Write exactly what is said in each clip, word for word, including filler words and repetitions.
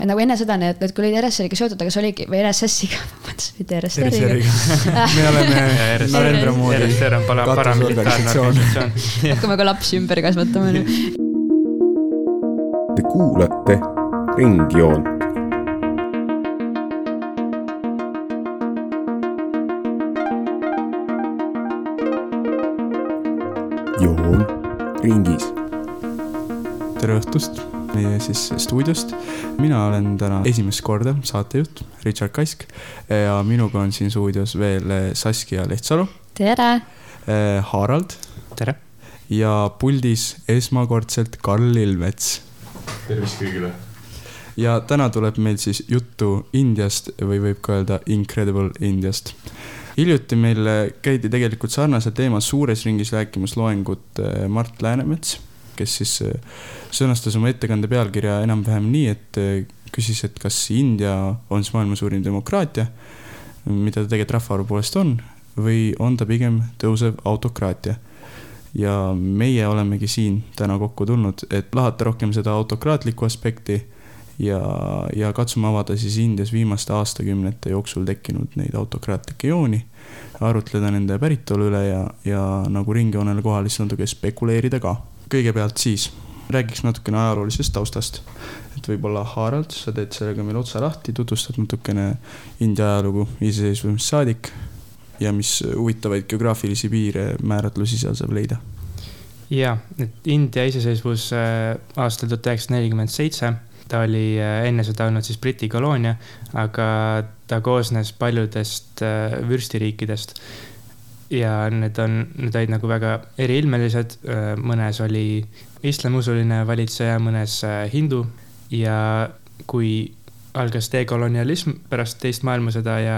nagu enne seda, need, need kui olid R S R-iga seotud, aga see oligi, või R S S-iga, mitte R S R-iga. Me oleme Narendra Modi R S R on paramilitaarne organisatsioon. Hakkame ka lapsi ümber kasvatama. Te kuulate Ringjoont. Joon ringis. Tere õhtust meie siis stuudiost. Mina olen täna esimest korda saatejuht Richard Kask ja minuga on siin stuudios veel Saskia Lehtsalu. Tere! Harald. Tere! Ja puldis esmakordselt Karl Ilmets. Tervist kõigile! Ja täna tuleb meil siis juttu Indiast või võib ka öelda Incredible Indiast. Hiljuti meil käidi tegelikult sarnase teema suures ringis rääkimas loengut Mart Läänemets, kes siis sõnastas oma ettekande pealkirja enam-vähem nii, et küsis, et kas India on siis maailma suurim demokraatia, mida ta tegelikult rahvaarvu poolest on, või on ta pigem tõusev autokraatia. Ja meie olemegi siin täna kokku tulnud, et lahata rohkem seda autokraatlikku aspekti ja, ja katsume avada siis Indias viimaste aastakümnete jooksul tekkinud neid autokraatlikke jooni, arutleda nende päritolu üle ja, ja nagu ringjoonele kohal siis natuke spekuleerida ka. Kõigepealt siis räägiks natukene ajaloolisest taustast, et võib-olla Harald, sa teed sellega meil otsa lahti, tutvustad natukene India ajalugu iseseisvumist saadik ja mis huvitavaid geograafilisi piire määratlusi seal saab leida. Ja, et India iseseisvus aastal tuhat üheksasada nelikümmend seitse, ta oli enne seda olnud siis Briti koloonia, aga ta koosnes paljudest vürstiriikidest. Ja need on, need olid nagu väga eriilmelised, mõnes oli islamusuline valitseja, mõnes hindu ja kui algas dekolonialism pärast teist maailmasõda ja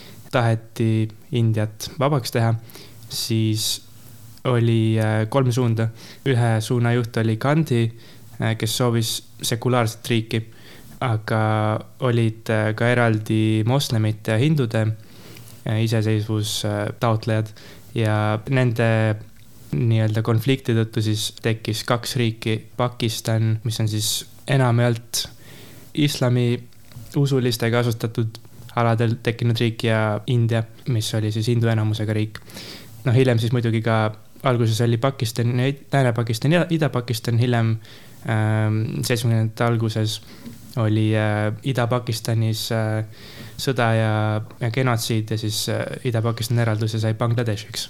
taheti Indiat vabaks teha, siis oli kolm suunda. Ühe suuna juht oli Gandhi, kes soovis sekulaarset riiki, aga olid ka eraldi moslemite ja hindude iseseisvus taotlejad ja nende nii-öelda konflikti tõttu siis tekkis kaks riiki, Pakistan, mis on siis enamjaolt islami usulistega asutatud aladel tekkinud riik ja India, mis oli siis hindu enamusega riik. No hiljem siis muidugi ka alguses oli Pakistan, Lääne-Pakistan ja Ida-Pakistan, hiljem seitsmekümnendate alguses oli äh, Ida-Pakistanis äh, sõda ja, ja genotsiid ja siis äh, Ida-Pakistan eraldus ja sai Bangladeshiks.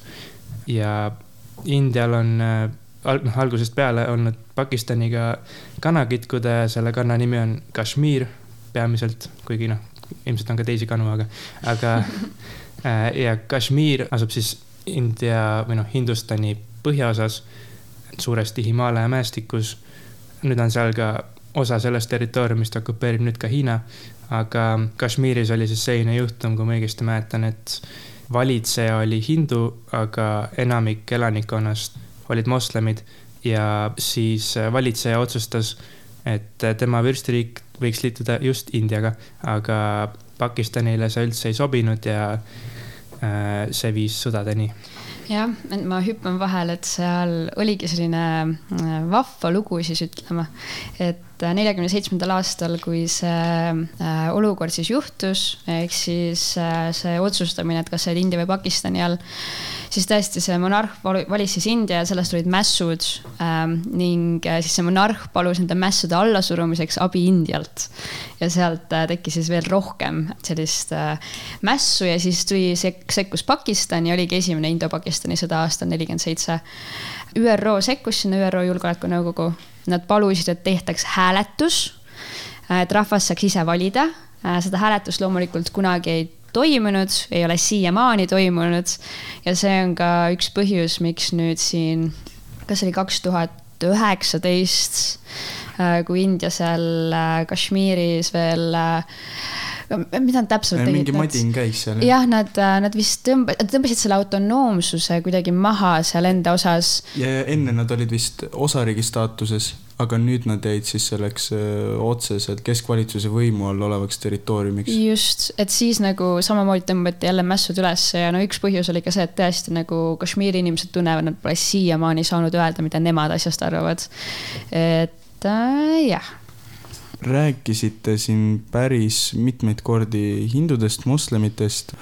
Ja Indial on äh, al- algusest peale olnud Pakistaniga kanakitkude, selle kanna nimi on Kashmir peamiselt, kuigi noh, ilmselt on ka teisi kanu, aga, aga äh, ja Kashmir asub siis India või noh, Hindustani põhjaosas, suuresti Himaalaja mäestikus. Nüüd on seal ka osa sellest territooriumist okupeerib nüüd ka Hiina, aga Kashmiris oli siis selline juhtum, kui ma õigesti mäletan, et valitseja oli hindu, aga enamik elanikkonnast olid moslemid ja siis valitseja otsustas, et tema vürstiriik võiks liituda just Indiaga, aga Pakistanile see üldse ei sobinud ja see viis sõdadeni. Jah, ma hüppan vahel, et seal oligi selline vahva lugu siis ütlema, et neljakümne seitsmendal aastal, kui see olukord siis juhtus, ehk siis see otsustamine, et kas see India või Pakistani all, siis tõesti see monarh valis siis India ja sellest olid mässud ning siis see monarh palus nende mässude allasurumiseks abi Indialt ja sealt tekkis siis veel rohkem sellist mässu ja siis tuli sekkus Pakistan ja oligi esimene Indo-Pakistani sõda aastal nelikümmend seitse. Ü R O sekkus sinna Ü R O julgeolekunõukogu. Nad palusid, et tehtaks hääletus, et rahvas saaks ise valida. Seda hääletust loomulikult kunagi ei toimunud, ei ole siiamaani toimunud ja see on ka üks põhjus, miks nüüd siin, kas oli kaks tuhat üheksateist, kui India seal Kashmiris veel, mida nad täpselt tegid? Mingi madin käis seal. Jah, nad, nad vist tõmba, tõmbasid selle autonoomsuse kuidagi maha seal enda osas. Ja enne nad olid vist osariigi staatuses, aga nüüd nad jäid siis selleks otseselt keskvalitsuse võimu all olevaks territooriumiks. Just, et siis nagu samamoodi tõmbati jälle mässud üles ja no üks põhjus oli ka see, et tõesti nagu Kashmiri inimesed tunnevad, nad pole siiamaani saanud öelda, mida nemad asjast arvavad. Et äh, jah. rääkisite siin päris mitmeid kordi hindudest, moslemitest,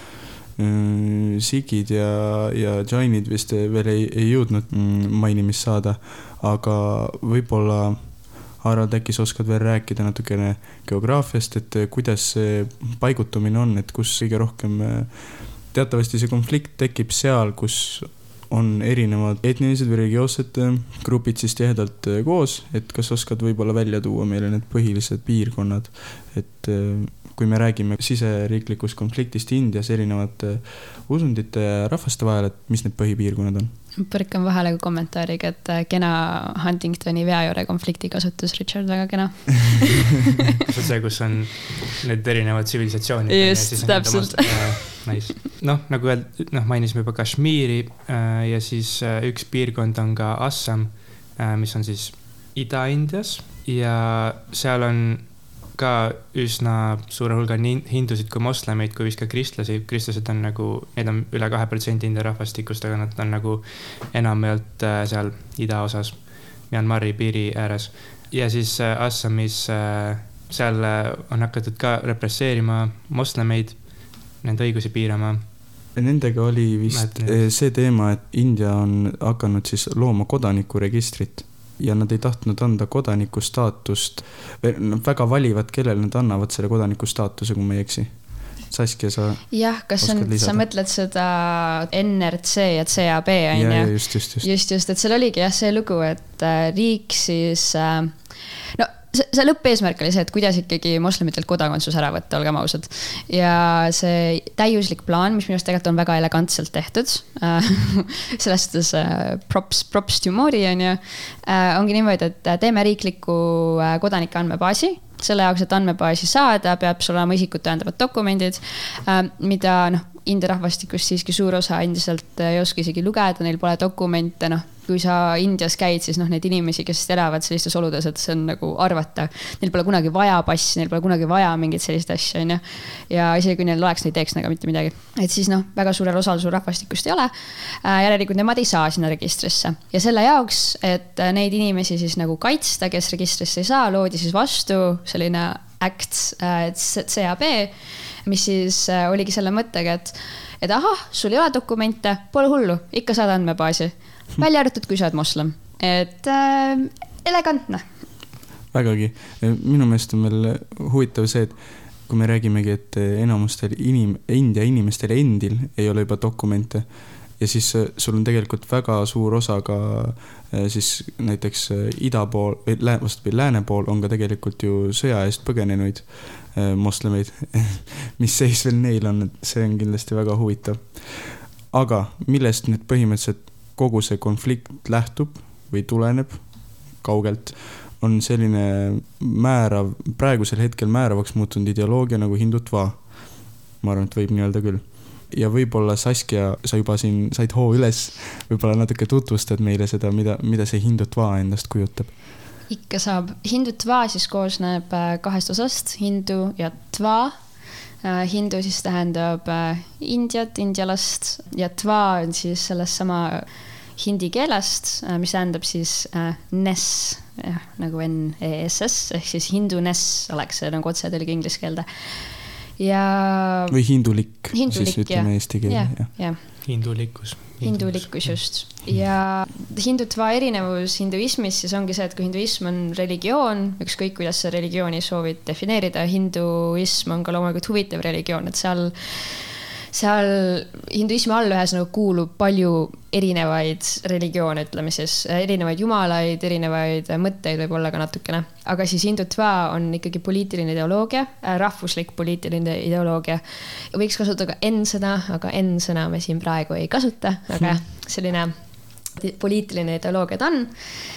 sigid ja, ja džainid vist veel ei, ei jõudnud mainimist saada, aga võib-olla Harald, äkki sa oskad veel rääkida natukene geograafiast, et kuidas see paigutumine on, et kus kõige rohkem, teatavasti see konflikt tekib seal, kus on erinevad etnilised või religioossed grupid siis tihedalt koos, et kas oskad võib-olla välja tuua meile need põhilised piirkonnad, et kui me räägime siseriiklikust konfliktist Indias erinevate usundite ja rahvaste vahel, et mis need põhipiirkonnad on? Põrkan vahele kui kommentaariga, et kena Huntingtoni veajoore konflikti kasutus, Richard, väga kena. See on see, kus on need erinevad tsivilisatsioonid. Just, täpselt. Nice. Noh, nagu öeld, noh, mainisime juba Kashmiri ja siis üks piirkond on ka Assam, mis on siis Ida-Indias ja seal on ka üsna suure hulga nii hindusid kui moslemeid kui vist ka kristlasi. Kristlased on nagu, need on üle kahe protsendi India rahvastikust, aga nad on nagu enamjaolt seal idaosas, Myanmari piiri ääres. Ja siis Assamis seal on hakatud ka represseerima moslemeid, nende õigusi piirama. Nendega oli vist see teema, et India on hakanud siis looma kodanikuregistrit ja nad ei tahtnud anda kodaniku staatust. Nad väga valivad, kellel nad annavad selle kodaniku staatuse, kui ma ei eksi. Saskia, sa jah, kas on, sa mõtled seda N R C ja C A B? Ja, ja, just, just, just. Just, just, et seal oligi jah see lugu, et riik siis... No, see, see lõppeesmärk oli see, et kuidas ikkagi moslemitelt kodakondsus ära võtta, olgem ausad. Ja see täiuslik plaan, mis minust tegelikult on väga elegantselt tehtud, sellest props, props to Modi on ju, ongi niimoodi, et teeme riikliku kodanike andmebaasi. Selle jaoks, et andmebaasi saada, peab sul olema isikut tõendavad dokumendid, mida noh, India rahvastikust siiski suur osa endiselt ei oska isegi lugeda, neil pole dokumente, noh, kui sa Indias käid, siis noh, need inimesi, kes elavad sellistes oludes, et see on nagu arvata, neil pole kunagi vaja passi, neil pole kunagi vaja mingit sellist asja, on ju. Ja isegi kui neil oleks, neid teeks nagu mitte midagi. Et siis noh, väga suurel osal suur rahvastikust ei ole. Järelikult nemad ei saa sinna registrisse. Ja selle jaoks, et neid inimesi siis nagu kaitsta, kes registrisse ei saa, loodi siis vastu selline Act C A B, mis siis oligi selle mõttega, et, et aha, sul ei ole dokumente, pole hullu, ikka saad andmebaasi. Välja arvatud, kui sa oled moslem. Et äh, elegantne. Vägagi. Minu meelest on veel huvitav see, et kui me räägimegi, et enamustel inim, India inimestel endil ei ole juba dokumente ja siis sul on tegelikult väga suur osa ka siis näiteks ida pool või vastupidi, lääne pool on ka tegelikult ju sõja eest põgenenuid moslemeid, mis seis veel neil on, see on kindlasti väga huvitav. Aga millest nüüd põhimõtteliselt kogu see konflikt lähtub või tuleneb kaugelt, on selline määrav, praegusel hetkel määravaks muutunud ideoloogia nagu hindutva. Ma arvan, et võib nii öelda küll. Ja võib-olla Saskia, sa juba siin said hoo üles, võib-olla natuke tutvustad meile seda, mida, mida see hindutva endast kujutab. Ikka saab. Hindutva siis koosneb kahest osast, hindu ja tva. Hindu siis tähendab Indiat, indialast ja tva on siis sellest sama hindi keelest, mis tähendab siis nes, jah, nagu N E S S, ehk siis hindu nes oleks see nagu otse tõlge inglise keelde. Ja... või hindulik, hindulik, siis ütleme eesti keele. Ja, ja. Hindulikkus. Hindulikkus just. Ja hindutva erinevus hinduismis siis ongi see, et kui hinduism on religioon, ükskõik kuidas see religiooni soovid defineerida, hinduism on ka loomulikult huvitav religioon, et seal seal hinduismi all ühes nagu kuulub palju erinevaid religioone, ütleme siis, erinevaid jumalaid, erinevaid mõtteid võib olla ka natukene. Aga siis hindutva on ikkagi poliitiline ideoloogia, rahvuslik poliitiline ideoloogia. Võiks kasutada ka N-sõna, aga N-sõna me siin praegu ei kasuta, aga selline poliitiline ideoloogia ta on.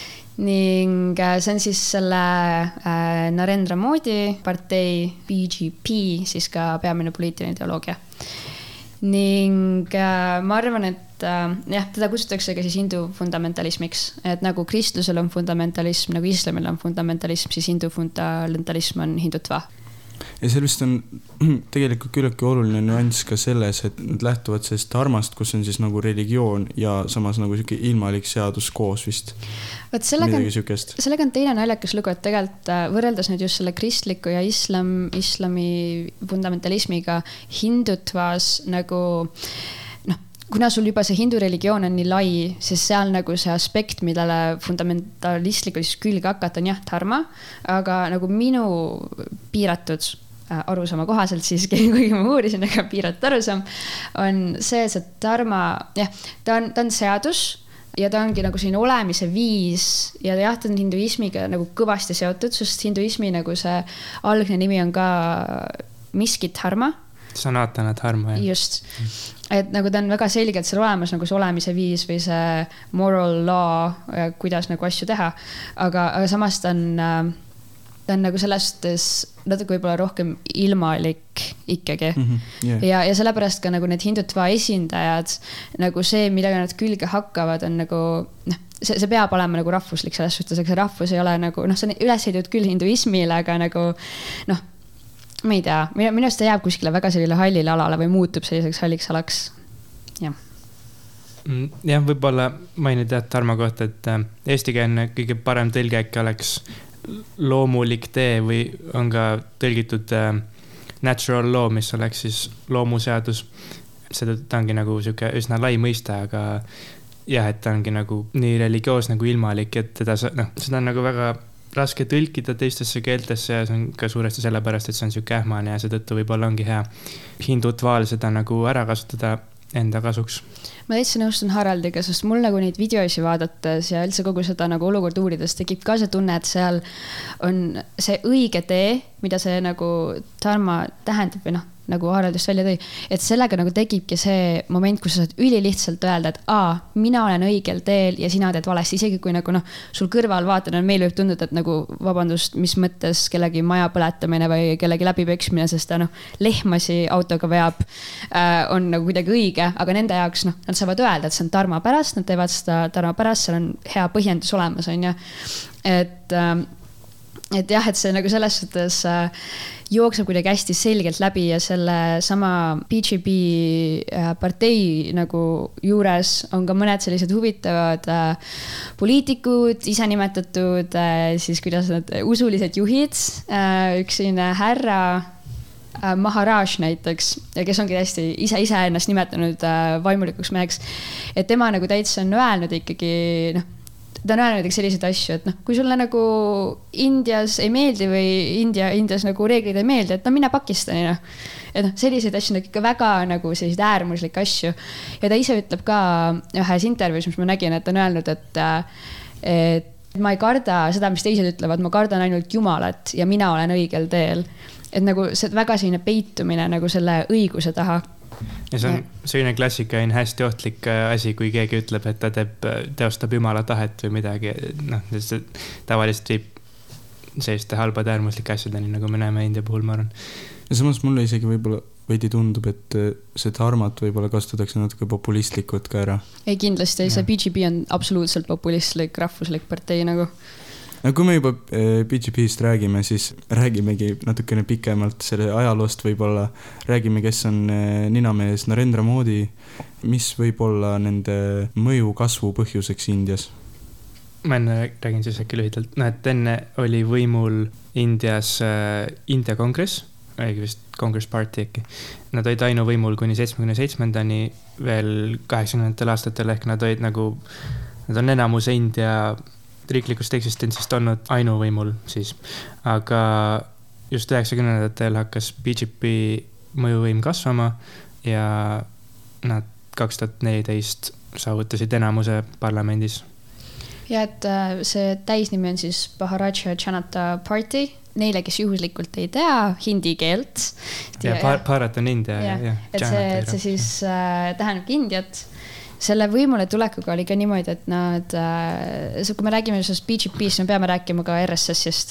Ning see on siis selle Narendra Modi partei B J P, siis ka peamine poliitiline ideoloogia. Ning äh, ma arvan, et äh, jah, teda kutsutakse ka siis hindu fundamentalismiks, et nagu kristlusel on fundamentalism, nagu islamil on fundamentalism, siis hindu fundamentalism on hindutva. ja seal vist on tegelikult küllaltki oluline nüanss ka selles, et nad lähtuvad sellest dharmast, kus on siis nagu religioon ja samas nagu siuke ilmalik seadus koos vist. Võt sellega on, sellega on teine naljakas lugu, et tegelikult võrreldes nüüd just selle kristliku ja islam, islami fundamentalismiga hindutvas nagu noh, kuna sul juba see hindu religioon on nii lai, siis seal nagu see aspekt, millele fundamentalistlikult siis külge hakata on jah, dharma, aga nagu minu piiratud arusaama kohaselt siiski, kuigi ma uurisin, aga piiratud arusaam, on see, see dharma, jah, ta on, ta on seadus ja ta ongi nagu selline olemise viis ja jah, ta on hinduismiga nagu kõvasti seotud, sest hinduismi nagu see algne nimi on ka miski dharma. Sanatana dharma, jah. Just. Et nagu ta on väga selgelt seal olemas nagu see olemise viis või see moral law, kuidas nagu asju teha. Aga, aga samas ta on, ta on nagu selles natuke võib-olla rohkem ilmalik ikkagi. Mm-hmm, yeah. ja, ja sellepärast ka nagu need hindutva esindajad, nagu see, millega nad külge hakkavad, on nagu, noh, see, see peab olema nagu rahvuslik selles suhtes, aga see rahvus ei ole nagu, noh, see on üles heitud küll hinduismile, aga nagu, noh, ma ei tea, minu arust ta jääb kuskile väga sellile hallile alale või muutub selliseks halliks alaks. Jah. Jah, võib-olla mainid jah dharma kohta, et eestikeelne kõige parem tõlge äkki oleks loomulik tee või on ka tõlgitud natural law, mis oleks siis loomuseadus. Seda ta ongi nagu siuke üsna lai mõiste, aga jah, et ta ongi nagu nii religioos nagu ilmalik, et teda, noh, seda on nagu väga raske tõlkida teistesse keeltesse ja see on ka suuresti sellepärast, et see on siuke ähmane ja seetõttu võib-olla ongi hea hindutvaal seda nagu ära kasutada enda kasuks. Ma täitsa nõustun Haraldiga, sest mul nagu neid videoisi vaadates ja üldse kogu seda nagu olukord uurides tekib ka see tunne, et seal on see õige tee, mida see nagu dharma tähendab või noh, nagu Haraldist välja tõi, et sellega nagu tekibki see moment, kus sa saad ülilihtsalt öelda, et aa, mina olen õigel teel ja sina teed valesti, isegi kui nagu noh, sul kõrval vaatad, meil võib tunduda, et nagu vabandust, mis mõttes kellegi maja põletamine või kellegi läbipeksimine, sest ta noh, lehmasi autoga veab, äh, on nagu kuidagi õige, aga nende jaoks noh, nad saavad öelda, et see on dharma pärast, nad teevad seda dharma pärast, seal on hea põhjendus olemas, on ju, et äh, et jah, et see nagu selles suhtes äh, jookseb kuidagi hästi selgelt läbi ja selle sama B J P äh, partei nagu juures on ka mõned sellised huvitavad äh, poliitikud, ise nimetatud äh, siis kuidas nad usulised juhid, äh, üks selline härra äh, Maharaj näiteks, kes ongi hästi ise, ise ennast nimetanud äh, vaimulikuks meheks, et tema nagu täitsa on öelnud ikkagi noh, ta on öelnud selliseid asju, et noh, kui sulle nagu Indias ei meeldi või India, Indias nagu reeglid ei meeldi, et no mine Pakistani, noh. Et noh, selliseid asju on ikka väga nagu selliseid äärmuslikke asju. Ja ta ise ütleb ka ühes intervjuus, mis ma nägin, et ta on öelnud, et, et ma ei karda seda, mis teised ütlevad, ma kardan ainult Jumalat ja mina olen õigel teel. Et nagu see väga selline peitumine nagu selle õiguse taha. Ja see on selline klassikaline hästi ohtlik asi, kui keegi ütleb, et ta teeb, teostab Jumala tahet või midagi. Noh, see tavaliselt viib selliste halbade äärmuslike asjadeni, nagu me näeme India puhul, ma arvan. Ja samas mulle isegi võib-olla veidi tundub, et see dharmat võib-olla kasutatakse natuke populistlikult ka ära. Ei, kindlasti. See B J P on absoluutselt populistlik, rahvuslik partei nagu. No kui me juba B J P-st räägime, siis räägimegi natukene pikemalt selle ajaloost võib-olla. Räägime, kes on ninamees Narendra Modi, mis võib olla nende mõju kasvu põhjuseks Indias? Ma enne räägin siis äkki lühidalt. No, et enne oli võimul Indias India kongress, õige vist Congress Party äkki. Nad olid ainu võimul kuni seitsmekümne seitsmendani veel kaheksakümnendatel aastatel, ehk nad olid nagu, nad on enamuse India riiklikust eksistentsist olnud ainuvõimul siis. Aga just üheksakümnendatel hakkas B J P mõjuvõim kasvama ja nad kaks tuhat neliteist saavutasid enamuse parlamendis. Ja et see täisnimi on siis Bharatiya Janata Party. Neile, kes juhuslikult ei tea hindi keelt. Ja Bharat on India. Ja, ja, et see, et see siis äh, tähendabki Indiat. Selle võimule tulekuga oli ka niimoodi, et nad, kui me räägime sellest B J P-st, me peame rääkima ka R S S-ist,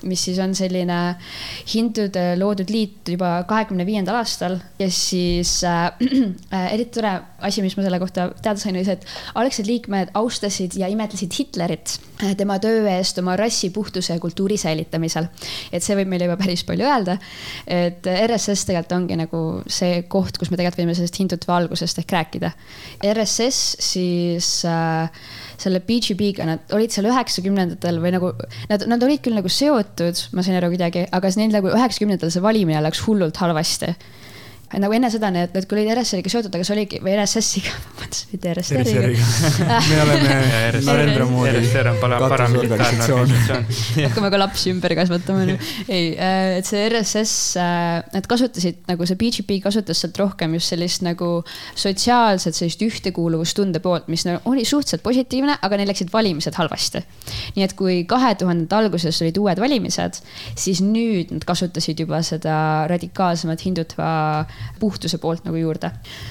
mis siis on selline hindude loodud liit juba kahekümne viiendal aastal ja siis äh, äh, eriti tore asi, mis ma selle kohta teada sain, oli see, et algsed liikmed austasid ja imetlesid Hitlerit tema töö eest oma rassi puhtuse ja kultuuri säilitamisel. Et see võib meile juba päris palju öelda, et R S S tegelikult ongi nagu see koht, kus me tegelikult võime sellest hindutva algusest ehk rääkida. R S S siis äh, selle B G B-ga, nad olid seal üheksakümnendatel või nagu, nad, nad olid küll nagu seotud, ma sain aru kuidagi, aga neil nagu üheksakümnendatel see valimine läks hullult halvasti. Nagu enne seda, need, need kui olid R S S-iga seotud, aga see oligi, või R S S-iga, mitte R S S-iga. Me oleme Narendra Moodi R S S on paramilitaarne organisatsioon. Hakkame ka lapsi ümber kasvatama. Ei, et see R S S, nad kasutasid, nagu see B G B kasutas sealt rohkem just sellist nagu sotsiaalset sellist ühtekuuluvustunde poolt, mis oli suhteliselt positiivne, aga neil läksid valimised halvasti. Nii et kui kahe tuhandete alguses olid uued valimised, siis nüüd nad kasutasid juba seda radikaalsemat hindutva puhtuse poolt nagu juurde.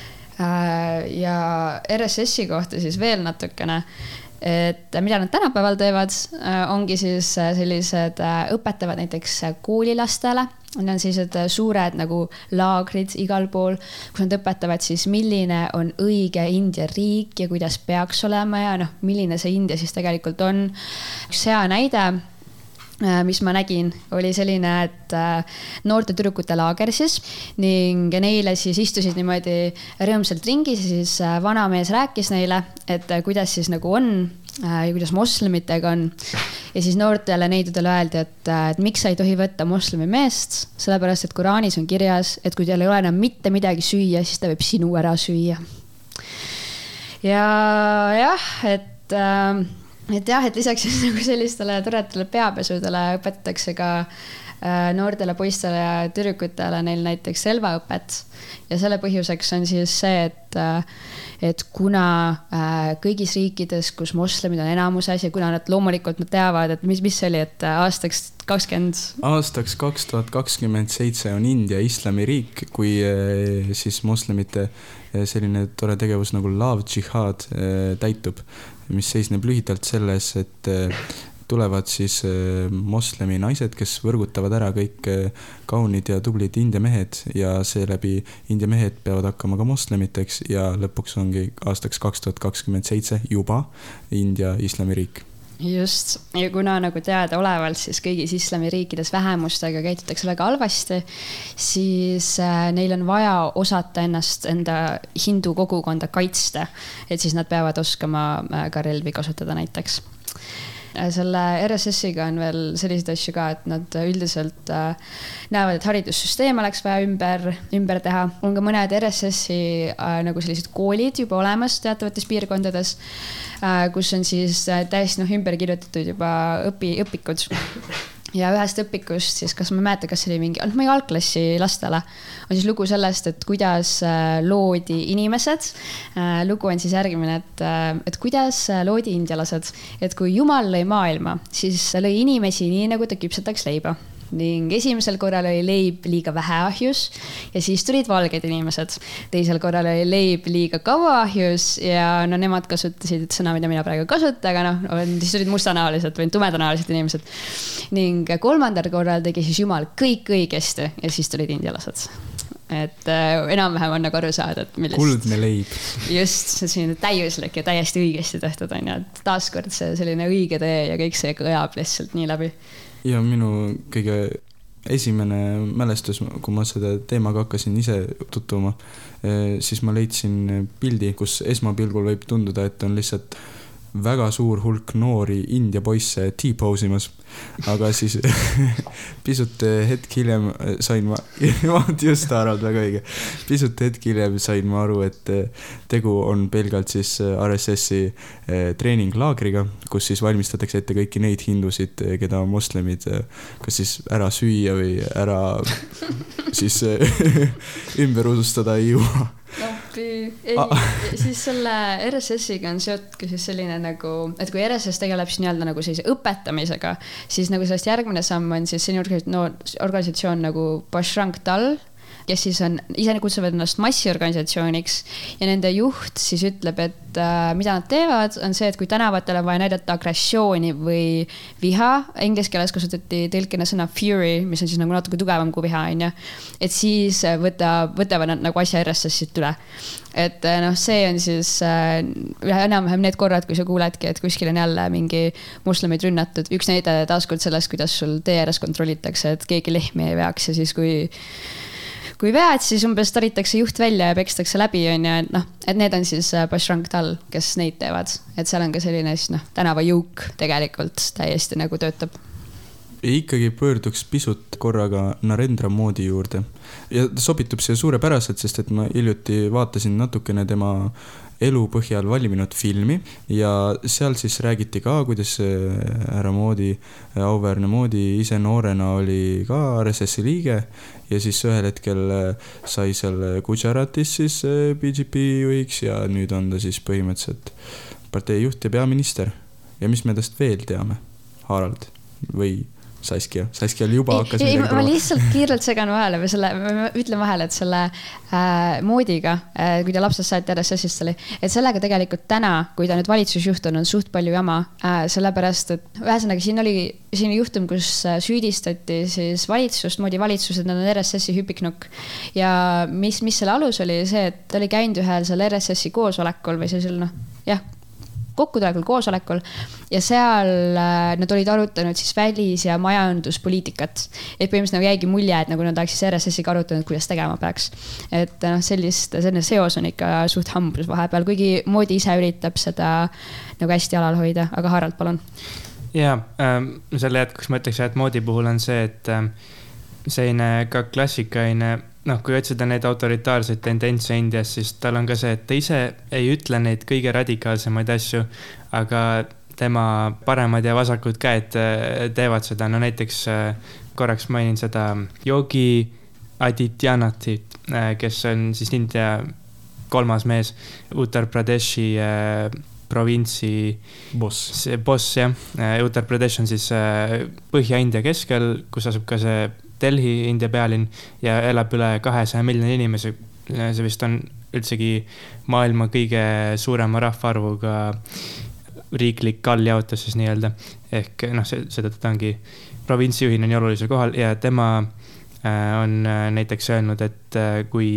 Ja R S S-i kohta siis veel natukene, et mida nad tänapäeval teevad, ongi siis sellised õpetavad näiteks koolilastele. Need on sellised suured nagu laagrid igal pool, kus nad õpetavad siis, milline on õige India riik ja kuidas peaks olema ja noh, milline see India siis tegelikult on. Üks hea näide, mis ma nägin, oli selline, et noorte tüdrukute laager siis ning neile siis istusid niimoodi rõõmsalt ringis ja siis vanamees rääkis neile, et kuidas siis nagu on ja kuidas moslemitega on. Ja siis noortele neidudele öeldi, et, et miks sa ei tohi võtta moslemi meest, sellepärast, et Koraanis on kirjas, et kui teil ei ole enam mitte midagi süüa, siis ta võib sinu ära süüa. Ja jah, et äh, et jah, et lisaks nagu sellistele toredale peapesudele õpetatakse ka noortele poistele ja tüdrukutele neil näiteks relvaõpet ja selle põhjuseks on siis see, et, et kuna kõigis riikides, kus moslemid on enamuses ja kuna nad loomulikult nad teavad, et mis, mis oli, et aastaks kakskümmend aastaks kaks tuhat kakskümmend seitse on India islamiriik, kui siis moslemite selline tore tegevus nagu love jihad täitub, mis seisneb lühidalt selles, et tulevad siis moslemi naised, kes võrgutavad ära kõik kaunid ja tublid India mehed ja seeläbi India mehed peavad hakkama ka moslemiteks ja lõpuks ongi aastaks kaks tuhat kakskümmend seitse juba India islamiriik. Just, ja kuna nagu teada olevalt, siis kõigis islamiriikides vähemustega käitutakse väga halvasti, siis neil on vaja osata ennast enda hindu kogukonda kaitsta, et siis nad peavad oskama ka relvi kasutada näiteks. Selle R S S-iga on veel selliseid asju ka, et nad üldiselt näevad, et haridussüsteem oleks vaja ümber, ümber teha. On ka mõned R S S-i nagu sellised koolid juba olemas teatavates piirkondades, kus on siis täiesti noh, ümber kirjutatud juba õpi, õpikud. Ja ühest õpikust siis, kas ma mäletan, kas see oli mingi, ma ei algklassi lastele, on siis lugu sellest, et kuidas loodi inimesed. Lugu on siis järgmine, et, et kuidas loodi indialased, et kui Jumal lõi maailma, siis lõi inimesi nii, nagu ta küpsetaks leiba. Ning esimesel korral oli leib liiga vähe ahjus ja siis tulid valged inimesed. Teisel korral oli leib liiga kaua ahjus ja no nemad kasutasid sõna, mida mina praegu kasuta, aga noh, siis tulid mustanaalised või tumedanalised inimesed. Ning kolmandal korral tegi siis Jumal kõik õigesti ja siis tulid indialased. Et äh, enam-vähem on nagu aru saada, et millest... Kuldne leib. Just, see on täiuslik ja täiesti õigesti tehtud. On, ja taaskord see selline õige tee ja kõik see kõjab lihtsalt nii läbi. Ja minu kõige esimene mälestus, kui ma seda teemaga hakkasin ise tutvuma, siis ma leidsin pildi, kus esmapilgul võib tunduda, et on lihtsalt väga suur hulk noori India poisse T-posimas, aga siis pisut hetk hiljem sain ma, just arvalt väga õige, pisut hetk hiljem sain ma aru, et tegu on pelgalt siis R S S-i treeninglaagriga, kus siis valmistatakse ette kõiki neid hindusid, keda moslemid kas siis ära süüa või ära siis ümber usustada ei jõua. Ei, siis selle R S S-iga on seotud siis selline nagu, et kui R S S tegeleb siis nii-öelda nagu sellise õpetamisega, siis nagu sellest järgmine samm on siis selline organisatsioon nagu Bajrang Dal, kes siis on, ise kutsuvad ennast massiorganisatsiooniks ja nende juht siis ütleb, et äh, mida nad teevad, on see, et kui tänavatel on vaja näidata agressiooni või viha, inglise keeles kasutati tõlkena sõna fury, mis on siis nagu natuke tugevam kui viha, on ju, et siis võta, võtavad nad nagu asja R S S-it üle. Et noh, see on siis äh, enam-vähem need korrad, kui sa kuuledki, et kuskil on jälle mingi moslemid rünnatud. Üks näide taaskord sellest, kuidas sul T R S kontrollitakse, et keegi lehmi ei veaks ja siis kui, kui vead, siis umbes taritakse juht välja ja pekstakse läbi, on ja noh, et need on siis Bajrang Dal, kes neid teevad. Et seal on ka selline siis noh, tänava jõuk tegelikult täiesti nagu töötab. Ja ikkagi pöörduks pisut korraga Narendra Modi juurde. Ja ta sobitub siia suurepäraselt, sest et ma hiljuti vaatasin natukene tema elu põhjal valminud filmi ja seal siis räägiti ka, kuidas härra Modi, auväärne Modi ise noorena oli ka R S S-i liige ja siis ühel hetkel sai seal Gujaratis siis B J P juhiks ja nüüd on ta siis põhimõtteliselt partei juht ja peaminister. Ja mis me tast veel teame? Harald või Saskia. Saskia oli juba hakkas ei, ma lihtsalt kiirelt segan vahele või selle, ma ütlen vahele, et selle äh, Moodiga, äh, kui ta lapsest saati R S S-ist oli, et sellega tegelikult täna, kui ta nüüd valitsusjuht on, on suht palju jama, äh, sellepärast, et ühesõnaga siin oli siin juhtum, kus süüdistati siis valitsust, Moodi valitsus, et nad on R S S-i hüpiknukk ja mis, mis selle alus oli see, et ta oli käinud ühel seal R S S-i koosolekul või sellisel noh, jah, kokkutulekul koosolekul ja seal nad olid arutanud siis välis- ja majanduspoliitikat. Et põhimõtteliselt nagu jäigi mulje, et nagu nad oleks siis R S S-iga arutanud, kuidas tegema peaks. Et noh, sellist, selline seos on ikka suht hambus vahepeal, kuigi Moodi ise üritab seda nagu hästi alal hoida, aga Harald, palun. Ja, ähm, selle jätkuks ma ütleks, et Moodi puhul on see, et ähm, selline ka klassikaine noh, kui otsida neid autoritaarseid tendentse Indias, siis tal on ka see, et ta ise ei ütle neid kõige radikaalsemaid asju, aga tema paremad ja vasakud käed teevad seda. No näiteks korraks mainin seda Yogi Adityanathi, kes on siis India kolmas mees, Uttar Pradeshi provintsi boss, boss jah. Uttar Pradesh on siis Põhja-India keskel, kus asub ka see Delhi, India pealinn ja elab üle kahesaja miljoni inimese. See vist on üldsegi maailma kõige suurema rahvaarvuga riiklik kalljaotus siis nii-öelda. Ehk noh, seda ta ongi provintsijuhina nii olulisel kohal ja tema on näiteks öelnud, et kui,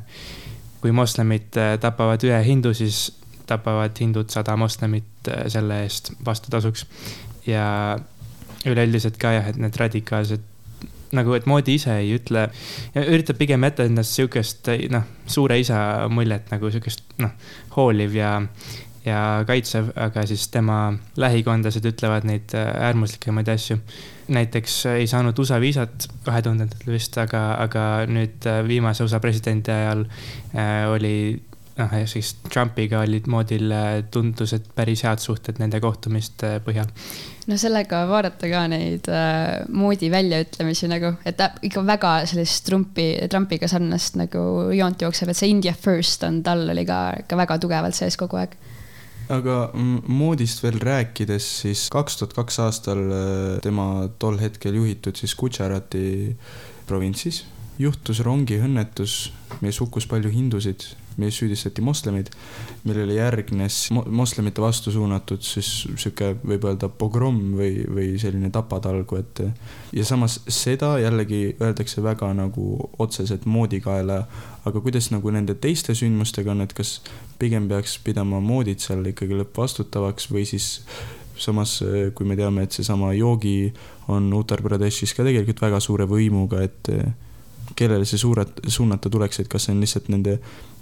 kui moslemid tapavad ühe hindu, siis tapavad hindud sada moslemit selle eest vastutasuks. Ja üleüldiselt ka jah, et need radikaalsed nagu, et Moodi ise ei ütle ja üritab pigem jätta ennast siukest noh, suure isa muljet nagu siukest noh, hooliv ja, ja kaitsev, aga siis tema lähikondlased ütlevad neid äärmuslikemaid asju. Näiteks ei saanud U S A viisat kahe tuhandendatel vist, aga, aga nüüd viimase U S A presidendi ajal äh, oli noh, siis Trumpiga olid Moodil tundus, et päris head suhted nende kohtumist põhjal. No sellega vaadata ka neid äh, Moodi väljaütlemisi nagu, et ta ikka väga sellist Trumpi, Trumpiga sarnast nagu joont jookseb, et see India first on tal oli ka, ka väga tugevalt sees kogu aeg. Aga Moodist veel rääkides, siis kaks tuhat kaks aastal tema tol hetkel juhitud siis Gujarati provintsis juhtus rongi õnnetus, meil hukkus palju hindusid, meil süüdistati moslemid, millele järgnes moslemite vastu suunatud siis siuke võib öelda pogrom või, või selline tapatalgu, et ja samas seda jällegi öeldakse väga nagu otseselt Moodi kaela, aga kuidas nagu nende teiste sündmustega on, et kas pigem peaks pidama Moodit seal ikkagi lõppvastutavaks või siis samas, kui me teame, et see sama Yogi on Uttar Pradeshis ka tegelikult väga suure võimuga, et kellele see suuret, suunata tuleks, et kas see on lihtsalt nende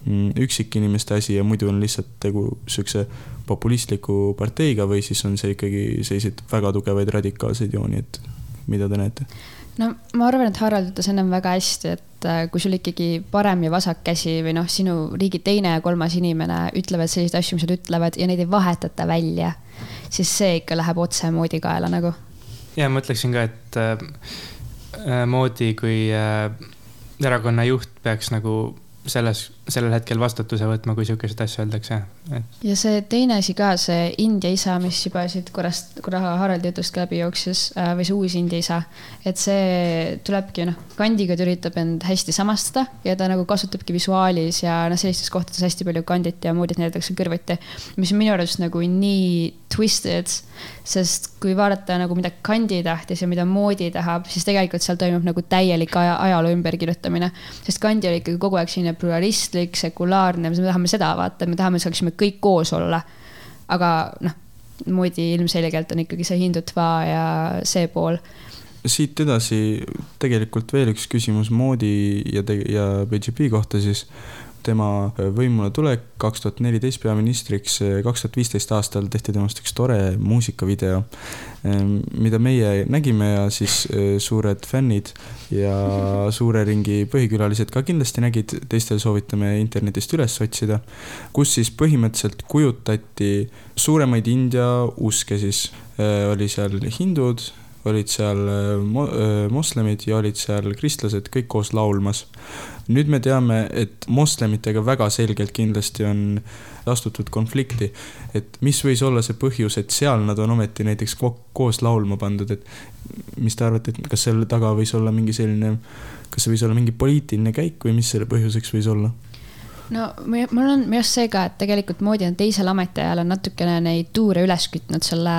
üksik inimeste asi ja muidu on lihtsalt tegu sükse populistliku parteiga või siis on see ikkagi sellised väga tugevaid radikaalseid jooni, et mida te näete? No ma arvan, et Harald ütles ennem väga hästi, et kui sul ikkagi parem ja vasak käsi või noh, sinu riigi teine ja kolmas inimene ütlevad selliseid asju, mis nad ütlevad ja neid ei vahetata välja, siis see ikka läheb otse Moodi kaela nagu. Ja ma ütleksin ka, et äh, Moodi kui äh, erakonna juht peaks nagu selles sellel hetkel vastutuse võtma, kui siukesed asja öeldakse. Et... ja see teine asi ka, see India isa, mis juba siit korrast, korra Haraldi jutust läbi jooksis, või see uus India isa, et see tulebki, noh, kandiga üritab end hästi samastada ja ta nagu kasutabki visuaalis ja noh, sellistes kohtades hästi palju kandit ja moodid näidatakse kõrvuti, mis on minu arust nagu nii twisted, sest kui vaadata nagu mida kandi tahtis ja mida moodi tahab, siis tegelikult seal toimub nagu täielik aja, ajaloo ümberkirjutamine, sest kandi oli ikkagi kogu aeg selline pluralistlik, sekulaarne, me tahame seda vaata, me tahame, saaksime kõik koos olla, aga noh, moodi ilmselgelt on ikkagi see hindutva ja see pool. Siit edasi tegelikult veel üks küsimus moodi ja, te- ja B J P kohta siis. Tema võimule tulek kaks tuhat neliteist peaministriks, kaks tuhat viisteist aastal tehti temast üks tore muusikavideo, mida meie nägime ja siis suured fännid ja suure ringi põhikülalised ka kindlasti nägid, teistel soovitame internetist üles otsida, kus siis põhimõtteliselt kujutati suuremaid India uske siis, oli seal hindud, olid seal moslemid ja olid seal kristlased, kõik koos laulmas. Nüüd me teame, et moslemitega väga selgelt kindlasti on astutud konflikti, et mis võis olla see põhjus, et seal nad on ometi näiteks koos laulma pandud, et mis te arvate, et kas selle taga võis olla mingi selline, kas see võis olla mingi poliitiline käik või mis selle põhjuseks võis olla? No mul on minu see ka, et tegelikult moodi on teisel ametiajal on natukene neid tuure üles kütnud selle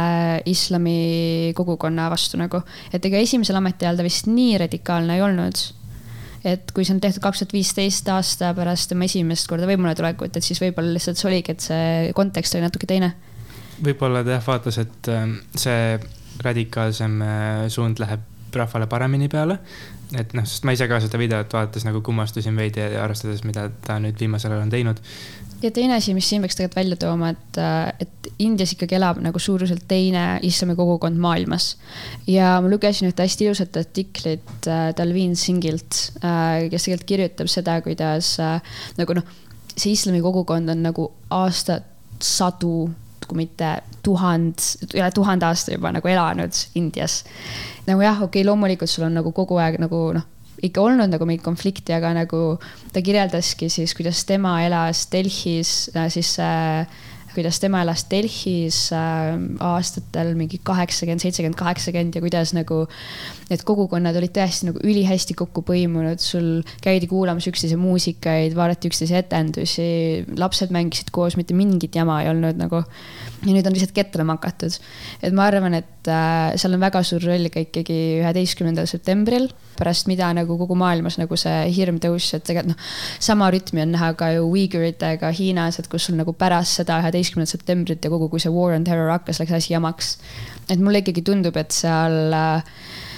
islami kogukonna vastu nagu, et ega esimesel ametiajal ta vist nii radikaalne ei olnud, et kui see on tehtud kaks tuhat viisteist aasta pärast tema esimest korda võimule tulekut, et siis võib-olla lihtsalt see oligi, et see kontekst oli natuke teine. Võib-olla ta vaatas, et see radikaalsem suund läheb rahvale paremini peale, et noh, sest ma ise ka seda videot vaadates nagu kummastusin veidi ja arvestades, mida ta nüüd viimasel ajal on teinud. Ja teine asi, mis siin peaks tegelikult välja tooma, et, et Indias ikkagi elab nagu suuruselt teine islami kogukond maailmas. Ja ma lugesin ühte hästi ilusat artiklit Dalveen Singilt, kes tegelikult kirjutab seda, kuidas nagu noh, see islami kogukond on nagu aastat sadu, kui mitte tuhand, üle tuhande aasta juba nagu elanud Indias. Nagu jah, okei, okay, loomulikult sul on nagu kogu aeg nagu noh, ikka olnud nagu mingi konflikti, aga nagu ta kirjeldaski siis, kuidas tema elas Delhis, siis kuidas tema elas Delhis aastatel mingi kaheksakümmend, seitsekümmend, kaheksakümmend ja kuidas nagu need kogukonnad olid tõesti nagu ülihästi kokku põimunud, sul käidi kuulamas üksteise muusikaid, vaadati üksteise etendusi, lapsed mängisid koos, mitte mingit jama ei olnud nagu, ja nüüd on lihtsalt ketlema hakatud. Et ma arvan, et äh, seal on väga suur roll ka ikkagi üheteistkümnendal septembril, pärast mida nagu kogu maailmas nagu see hirm tõus, et tegelikult noh, sama rütmi on näha ka ju Uiguritega Hiinas, et kus sul nagu pärast seda üheteistkümnendal septembrit ja kogu, kui see war on terror hakkas, läks asi jamaks. Et mulle ikkagi tundub, et seal äh,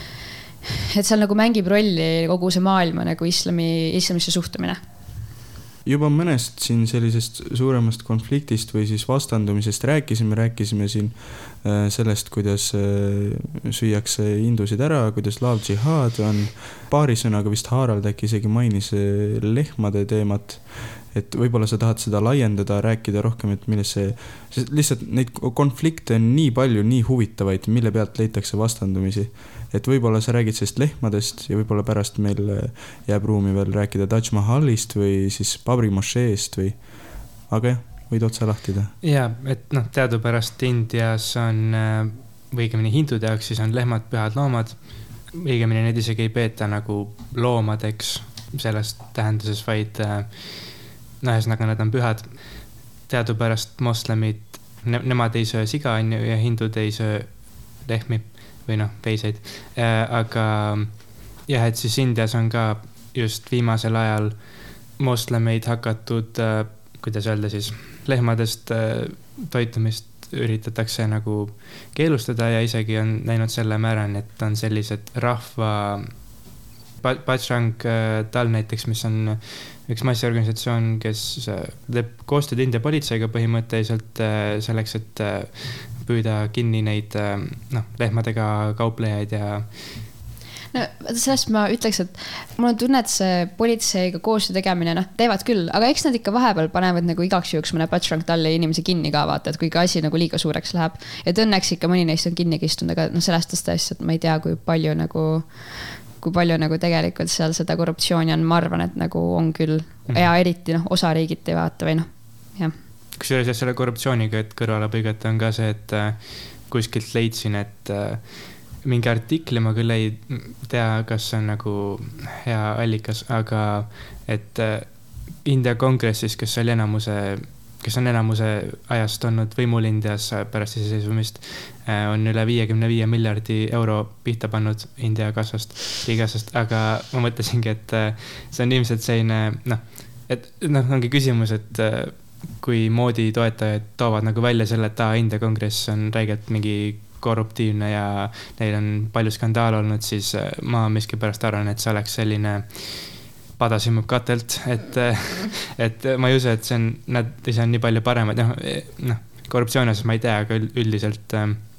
et seal nagu mängib rolli kogu see maailma nagu islami, islamisse suhtumine. Juba mõnest siin sellisest suuremast konfliktist või siis vastandumisest rääkisime, rääkisime siin sellest, kuidas süüakse hindusid ära, kuidas love jihad on. Paari sõnaga vist Harald äkki isegi mainis lehmade teemat, et võib-olla sa tahad seda laiendada, rääkida rohkem, et milles see, lihtsalt neid konflikte on nii palju, nii huvitavaid, mille pealt leitakse vastandumisi. Et võib-olla sa räägid sellest lehmadest ja võib-olla pärast meil jääb ruumi veel rääkida Taj Mahalist või siis Babri mošeest või, aga jah, võid otsa lahtida. Ja, et noh, teadupärast Indias on, või õigemini hindude jaoks siis on lehmad pühad loomad, õigemini need isegi ei peeta nagu loomadeks selles tähenduses, vaid no ühesõnaga nad on pühad. Teadupärast moslemid, ne- nemad ei söö siga ja hindud ei söö lehmi või noh, veiseid. Aga jah, et siis Indias on ka just viimasel ajal moslemeid hakatud, kuidas öelda siis, lehmadest toitumist üritatakse nagu keelustada ja isegi on näinud selle määrani, et on sellised rahva Bajrang Dal näiteks, mis on üks massiorganisatsioon, kes teeb koostööd India politseiga põhimõtteliselt selleks, et püüda kinni neid noh, lehmadega kauplejaid ja no sellest ma ütleks, et mul on tunne, et see politseiga koostöö tegemine, noh, teevad küll, aga eks nad ikka vahepeal panevad nagu igaks juhuks mõne Bajrang Dali inimese kinni ka vaata, et kui ka asi nagu liiga suureks läheb. Et õnneks ikka mõni neist on kinni kistunud, aga noh, sellest tõesti, et ma ei tea, kui palju nagu kui palju nagu tegelikult seal seda korruptsiooni on, ma arvan, et nagu on küll mm. ja eriti noh, osa riigit ei vaata või noh, jah. Kusjuures selle korruptsiooniga, et kõrvale põigata on ka see, et kuskilt leidsin, et mingi artikli ma küll ei tea, kas see on nagu hea allikas, aga et India kongressis, kes oli enamuse, kes on enamuse ajast olnud võimul Indias pärast iseseisvumist, on üle viiekümne viie miljardi euro pihta pannud India kassast, riigikassast, aga ma mõtlesingi, et see on ilmselt selline, noh, et noh, ongi küsimus, et kui moodi toetajad toovad nagu välja selle, et ta India kongress on räigelt mingi korruptiivne ja neil on palju skandaal olnud, siis ma miskipärast arvan, et see oleks selline padasimub katelt, et, et ma ei usu, et see on, nad ise on nii palju paremad, noh, noh, korruptsiooni osas ma ei tea, aga üldiselt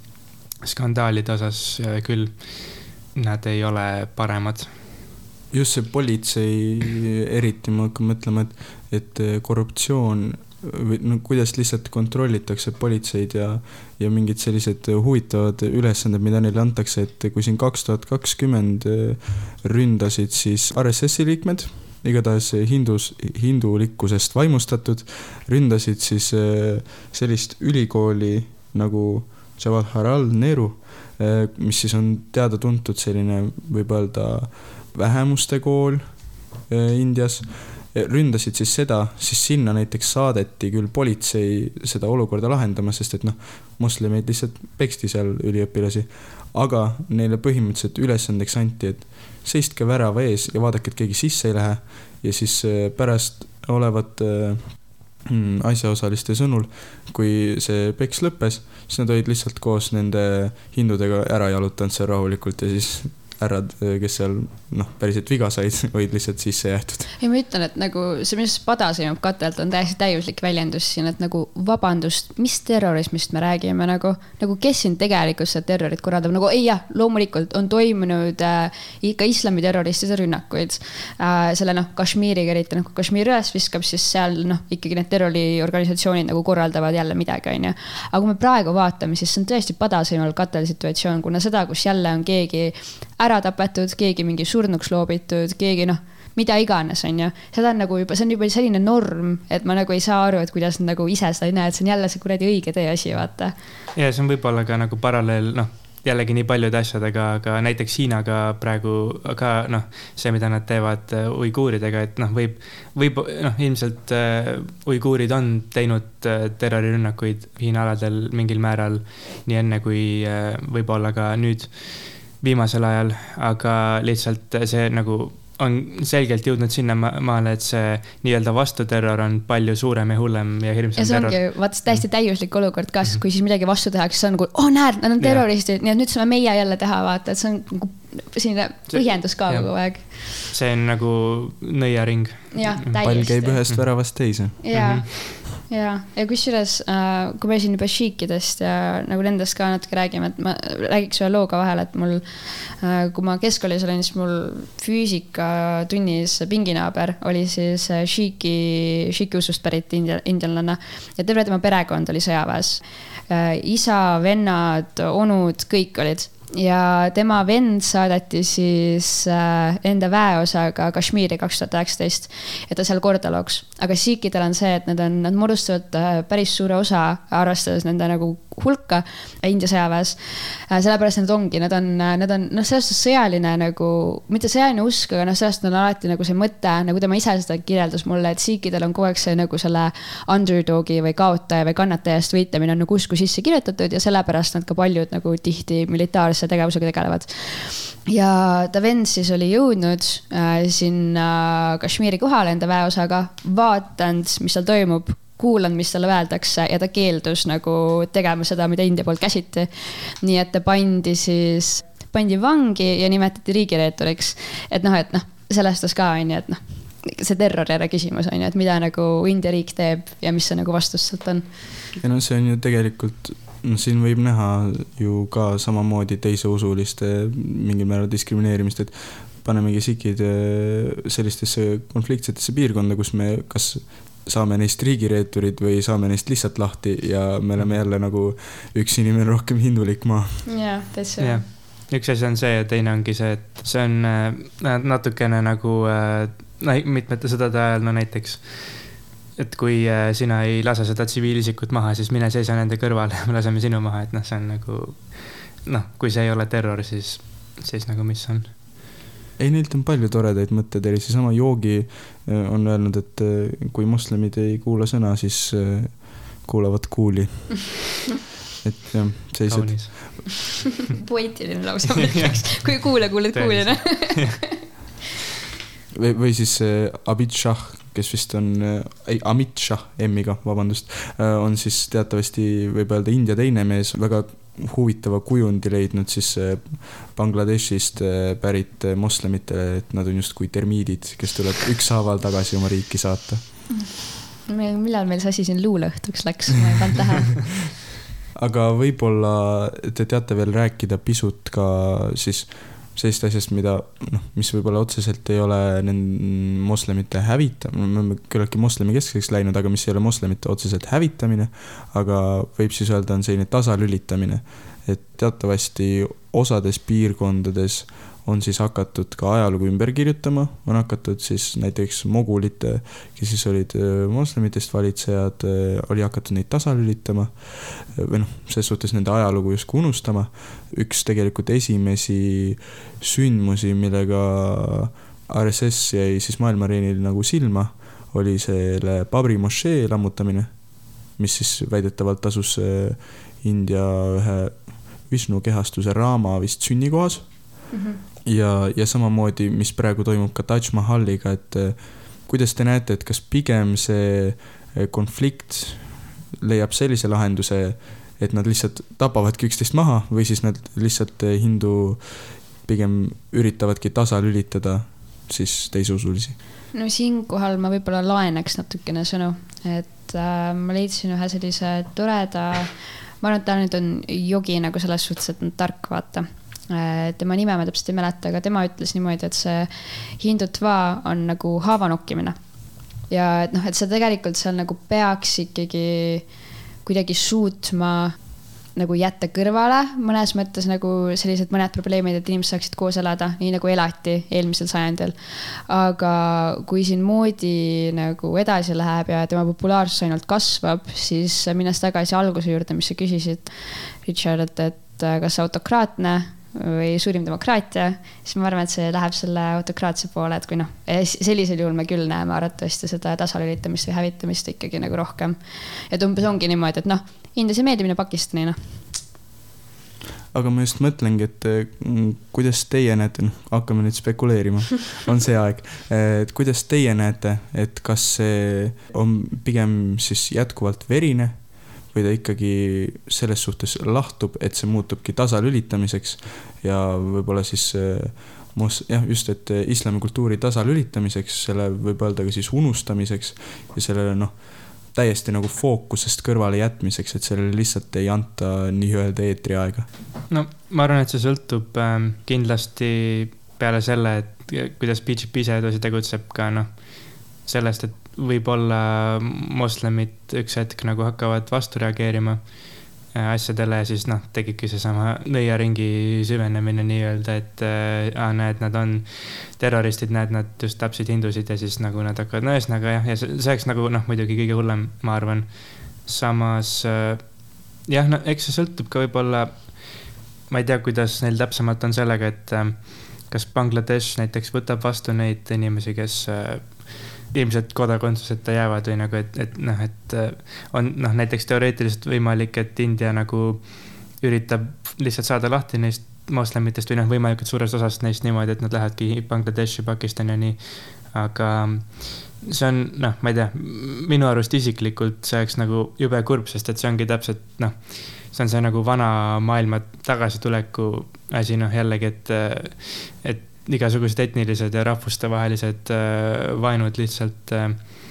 skandaalide osas küll nad ei ole paremad. Just see politsei eriti, ma hakkan mõtlema, et, et korruptsioon või no, kuidas lihtsalt kontrollitakse politseid ja, ja mingid sellised huvitavad ülesanded, mida neile antakse, et kui siin kaks tuhat kakskümmend ründasid siis R S S-i liikmed, igatahes hindus, hindulikkusest vaimustatud, ründasid siis sellist ülikooli nagu Jawaharlal Nehru, mis siis on teada-tuntud selline võib öelda vähemuste kool Indias, ründasid siis seda, siis sinna näiteks saadeti küll politsei seda olukorda lahendama, sest et noh, moslemeid lihtsalt peksti seal üliõpilasi, aga neile põhimõtteliselt ülesandeks anti, et seistke värava ees ja vaadake, et keegi sisse ei lähe ja siis pärast olevat mm, asjaosaliste sõnul, kui see peks lõppes, siis nad olid lihtsalt koos nende hindudega ära jalutanud seal rahulikult ja siis härrad, kes seal noh, päriselt viga said, olid lihtsalt sisse jäetud. Ja ma ütlen, et nagu see, mis padasimub katelt, on täiesti täiuslik väljendus siin, et nagu vabandust, mis terrorismist me räägime, nagu, nagu kes siin tegelikult seda terrorit korraldab, nagu ei jah, loomulikult on toimunud äh, ikka islami terroristide rünnakuid äh, selle noh, Kashmiriga eriti, noh, kui Kashmir üles viskab, siis seal noh, ikkagi need terroriorganisatsioonid nagu korraldavad jälle midagi, on ju. Aga kui me praegu vaatame, siis see on tõesti padasimal katel situatsioon, kuna seda, kus jälle on keegi ära tapetud, keegi mingi surnuks loobitud, keegi noh, mida iganes on ju. Seda on nagu juba, see on juba selline norm, et ma nagu ei saa aru, et kuidas nagu ise seda ei näe, et see on jälle see kuradi õige tee asi, vaata. Ja see on võib-olla ka nagu paralleel, noh, jällegi nii paljude asjadega, aga näiteks Hiinaga praegu ka, noh, see, mida nad teevad uiguuridega, et noh, võib, võib, noh, ilmselt uiguurid on teinud terrorirünnakuid Hiina aladel mingil määral nii enne kui võib-olla ka nüüd viimasel ajal, aga lihtsalt see nagu on selgelt jõudnud sinna maale, et see nii-öelda vastuterror on palju suurem ja hullem ja hirmsam terror. Ja see ongi, vaata, täiesti täiuslik olukord ka, kui siis midagi vastu tehakse, see on nagu, oh näed, nad on terroristid, nii et nüüd saame meie jälle teha, vaata, et see on nagu selline põhjendus ka kogu aeg. See on nagu nõiaring. Ja, pall käib ühest väravast teise. Ja, ja, ja kusjuures, kui me siin juba šiikidest ja nagu nendest ka natuke räägime, et ma räägiks ühe looga vahel, et mul, kui ma keskkoolis olin, siis mul füüsika tunnis pinginaaber oli siis šiiki, šiiki usust pärit indianlanna ja terve tema perekond oli sõjaväes. Isa, vennad, onud, kõik olid. Ja tema vend saadeti siis enda väeosaga Kashmiri kaks tuhat üheksateist, et ta seal korda looks. Aga siikidel on see, et nad, on, nad moodustavad päris suure osa, arvestades nende nagu hulka India sõjaväes. Sellepärast nad ongi, nad on, nad on noh, sellest sõjaline nagu, mitte sõjaline usk, aga noh, sellest on alati nagu see mõte, nagu tema ise seda kirjeldas mulle, et siikidel on kogu aeg see nagu selle underdogi või kaotaja või kannatajast võitlemine on nagu usku sisse kirjutatud ja sellepärast nad ka paljud nagu tihti militaarse tegevusega tegelevad. Ja ta vend siis oli jõudnud äh, sinna Kashmiri kohale enda väeosaga, vaatanud, mis seal toimub, kuulan, mis talle öeldakse ja ta keeldus nagu tegema seda, mida India poolt käsiti. Nii et ta pandi siis, pandi vangi ja nimetati riigireeturiks. Et noh, et noh, sellest ka on ju, et noh, see terrorjärje küsimus on ju, et mida nagu India riik teeb ja mis see nagu vastus sealt on. Ja no see on ju tegelikult, no siin võib näha ju ka samamoodi teise usuliste mingil määral diskrimineerimist, et panemegi sikid sellistesse konfliktsetesse piirkonda, kus me kas saame neist riigireeturid või saame neist lihtsalt lahti ja me oleme jälle nagu üks inimene rohkem hindulik maa. Jaa, täitsa. Ja. üks asi on see ja teine ongi see, et see on natukene nagu no, mitmete sõdade ajal, no näiteks, et kui sina ei lase seda tsiviilisikut maha, siis mine seisa nende kõrval ja me laseme sinu maha, et noh, see on nagu, noh, kui see ei ole terror, siis, siis nagu mis on? Ei, neilt on palju toredaid mõtted, eri seesama Joogi on öelnud, et kui moslemid ei kuula sõna, siis kuulavad kuuli. Et jah, sellised... Poetiline lausa mõtleks, kui kuule, kuuled kuulina. või, või siis Abid Shah, kes vist on, ei, Amit Shah, emmiga, vabandust, on siis teatavasti, võib öelda, India teine mees, väga huvitava kujundi leidnud siis Bangladeshist pärit moslemitele, et nad on just kui termiidid, kes tuleb ükshaaval tagasi oma riiki saata. Millal meil see asi siin luuleõhtuks läks, ma ei pannud tähe. Aga võib-olla te teate veel rääkida pisut ka siis sellist asjast, mida, noh, mis võib-olla otseselt ei ole moslemite hävitamine, me oleme küllaltki moslemi keskseks läinud, aga mis ei ole moslemite otseselt hävitamine, aga võib siis öelda, on selline tasalülitamine, et teatavasti osades piirkondades on siis hakatud ka ajalugu ümber kirjutama, on hakatud siis näiteks mogulite, kes siis olid moslemitest valitsejad, oli hakatud neid tasalülitama või noh, selles suhtes nende ajalugu justkui unustama. Üks tegelikult esimesi sündmusi, millega R S S jäi siis maailmareenil nagu silma, oli selle Babri mošee lammutamine, mis siis väidetavalt asus India ühe Vishnu kehastuse Raama vist sünnikohas. Mm-hmm. Ja, ja samamoodi, mis praegu toimub ka Taj Mahaliga, et kuidas te näete, et kas pigem see konflikt leiab sellise lahenduse, et nad lihtsalt tapavadki üksteist maha või siis nad lihtsalt hindu pigem üritavadki tasa lülitada siis teisusulisi? No siinkohal ma võib-olla laeneks natukene sõnu, et äh, ma leidsin ühe sellise toreda, ma arvan, et ta nüüd on jogi nagu selles suhtes, et on tark, vaata. Tema nime ma täpselt ei mäleta, aga tema ütles niimoodi, et see hindutva on nagu haavanokkimine. Ja et noh, et see tegelikult seal nagu peaks ikkagi kuidagi suutma nagu jätta kõrvale mõnes mõttes nagu sellised mõned probleemid, et inimesed saaksid koos elada, nii nagu elati eelmisel sajandil. Aga kui siin moodi nagu edasi läheb ja tema populaarsus ainult kasvab, siis minnes tagasi alguse juurde, mis sa küsisid, Richard, et, et kas autokraatne või suurim demokraatia, siis ma arvan, et see läheb selle autokraatse poole, et kui noh, sellisel juhul me küll näeme arvatavasti seda tasalülitamist või hävitamist ikkagi nagu rohkem. Et umbes ongi niimoodi, et noh, Indias ei meeldimine Pakistanina. Aga ma just mõtlengi, et kuidas teie näete, noh, hakkame nüüd spekuleerima, on see aeg, et kuidas teie näete, et kas see on pigem siis jätkuvalt verine, või ta ikkagi selles suhtes lahtub, et see muutubki tasalülitamiseks ja võib-olla siis jah, just, et islamikultuuri tasalülitamiseks, selle võib öelda ka siis unustamiseks ja sellele noh, täiesti nagu fookusest kõrvale jätmiseks, et sellele lihtsalt ei anta nii-öelda eetri aega. No ma arvan, et see sõltub ähm, kindlasti peale selle, et kuidas B J P ise edasi tegutseb ka noh, sellest, et võib-olla moslemid üks hetk nagu hakkavad vastu reageerima asjadele ja siis noh, tegibki see sama nõiaringi süvenemine nii-öelda, et äh, näed, nad on terroristid, näed, nad just tapsid hindusid ja siis nagu nad hakkavad, no ühesõnaga jah, ja see oleks nagu noh, muidugi kõige hullem, ma arvan. Samas äh, jah, no eks see sõltub ka võib-olla, ma ei tea, kuidas neil täpsemalt on sellega, et äh, kas Bangladesh näiteks võtab vastu neid inimesi, kes äh, ilmselt kodakondsuseta jäävad või nagu, et, et noh, et on noh, näiteks teoreetiliselt võimalik, et India nagu üritab lihtsalt saada lahti neist moslemitest või noh, võimalikult suurest osast neist niimoodi, et nad lähedki Bangladeshi, Pakistani ja nii, aga see on, noh, ma ei tea, minu arust isiklikult see oleks nagu jube kurb, sest et see ongi täpselt, noh, see on see nagu vana maailma tagasituleku asi, noh, jällegi, et, et igasugused etnilised ja rahvustevahelised vaenud lihtsalt äh,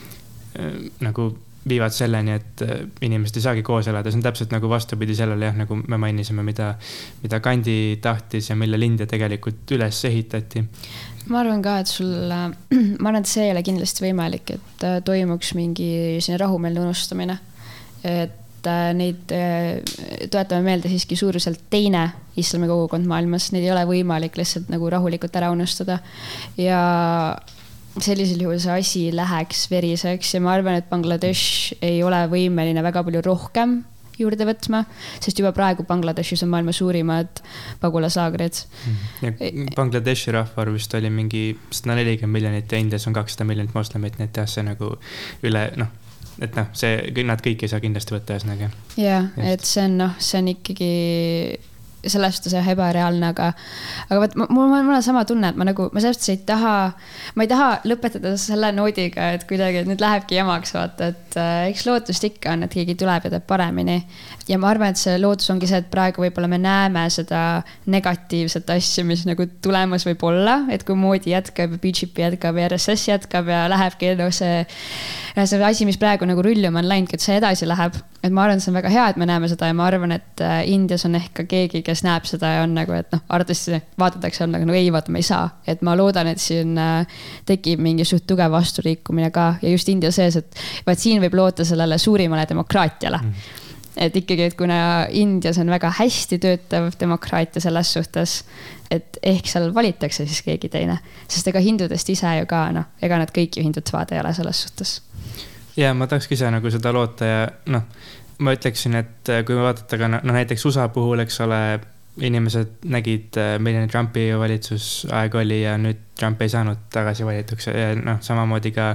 nagu viivad selleni, et inimesed ei saagi koos elada. See on täpselt nagu vastupidi sellele, jah, nagu me mainisime, mida, mida Gandhi tahtis ja mille India tegelikult üles ehitati. Ma arvan ka, et sul, ma arvan, et see ei ole kindlasti võimalik, et toimuks mingi rahumeelne unustamine. Et et neid toetame meelde siiski suuruselt teine islami kogukond maailmas, neid ei ole võimalik lihtsalt nagu rahulikult ära unustada ja sellisel juhul see asi läheks veriseks ja ma arvan, et Bangladesh ei ole võimeline väga palju rohkem juurde võtma, sest juba praegu Bangladeshis on maailma suurimad pagulaslaagrid. Ja Bangladeshi rahvaarv vist oli mingi sada nelikümmend miljonit ja Indias on kakssada miljonit moslemit, nii et jah, see nagu üle, noh, et noh, see, nad kõik ei saa kindlasti võtta ühesõnaga. Jaa, et see on, noh, see on ikkagi sellest on see ebareaalne, aga, aga võt, mul, mul on sama tunne, et ma nagu, ma sellest ei taha, ma ei taha lõpetada selle noodiga, et kuidagi, et nüüd lähebki jamaks, vaata, et äh, eks lootust ikka on, et keegi tuleb ja teeb paremini. Ja ma arvan, et see lootus ongi see, et praegu võib-olla me näeme seda negatiivset asja, mis nagu tulemas võib olla, et kui moodi jätkab ja B J P jätkab ja R S S jätkab ja lähebki no, see, see asi, mis praegu nagu rulluma on läinud, et see edasi läheb. Et ma arvan, et see on väga hea, et me näeme seda ja ma arvan, et Indias on ehk ka keegi, kes näeb seda ja on nagu, et noh, arvatavasti vaadatakse on nagu, no ei, vaata, ma ei saa. Et ma loodan, et siin tekib mingi suht tugev vastuliikumine ka ja just India sees, et vaat siin võib loota sellele suurimale demokraatiale. Mm. Et ikkagi, et kuna Indias on väga hästi töötav demokraatia selles suhtes, et ehk seal valitakse siis keegi teine, sest ega hindudest ise ju ka, noh, ega nad kõik ju hindud saad ei ole selles suhtes. Ja ma tahaks ise nagu seda loota ja noh, ma ütleksin, et kui me vaadata ka no, näiteks U S A puhul, eks ole, inimesed nägid, milline Trumpi valitsus aeg oli ja nüüd Trump ei saanud tagasi valituks ja noh, samamoodi ka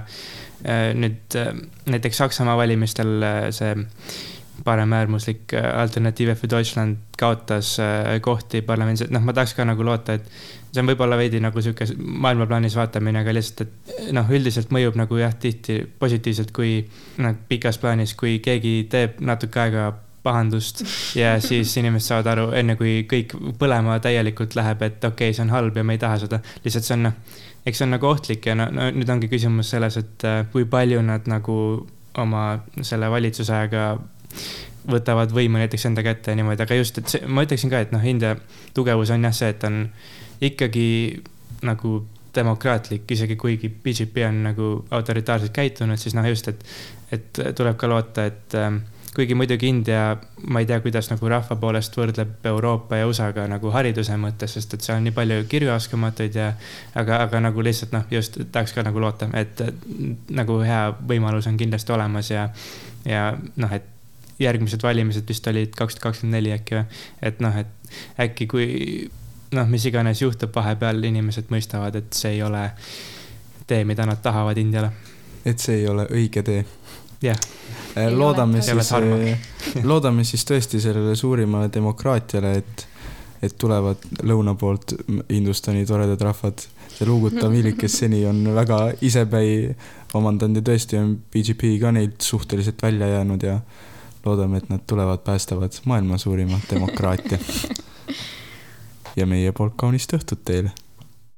nüüd näiteks Saksamaa valimistel see paremäärmuslik Alternative für Deutschland kaotas kohti parlamendis, et noh, ma tahaks ka nagu loota, et see on võib-olla veidi nagu siuke maailmaplaanis vaatamine, aga lihtsalt, et noh, üldiselt mõjub nagu jah, tihti positiivselt, kui noh, pikas plaanis, kui keegi teeb natuke aega pahandust ja siis inimesed saavad aru, enne kui kõik põlema täielikult läheb, et okei, okay, see on halb ja me ei taha seda. Lihtsalt see on, noh, eks see on nagu ohtlik ja no, no, nüüd ongi küsimus selles, et kui palju nad nagu oma selle valitsusajaga võtavad võimu näiteks enda kätte ja niimoodi, aga just, et see, ma ütleksin ka, et noh, India tugevus on jah see, et on ikkagi nagu demokraatlik, isegi kuigi B J P on nagu autoritaarselt käitunud, siis noh just, et, et tuleb ka loota, et äh, kuigi muidugi India, ma ei tea, kuidas nagu rahva poolest võrdleb Euroopa ja U S A-ga nagu hariduse mõttes, sest et see on nii palju kirjuoskamatuid ja aga, aga nagu lihtsalt noh, just tahaks ka nagu loota, et nagu hea võimalus on kindlasti olemas ja, ja noh, et järgmised valimised vist olid kaks tuhat kakskümmend neli äkki või, et noh, et äkki kui noh, mis iganes juhtub vahepeal, inimesed mõistavad, et see ei ole tee, mida nad tahavad Indiale. Et see ei ole õige tee. jah. Loodame siis, loodame siis tõesti sellele suurimale demokraatiale, et, et tulevad lõuna poolt Hindustani toredad rahvad ja luugutav hiilik, kes seni on väga isepäi omandanud ja tõesti on B J P ka neid suhteliselt välja jäänud ja loodame, et nad tulevad, päästavad maailma suurima demokraatia. Ja meie poolt kaunist õhtut teile.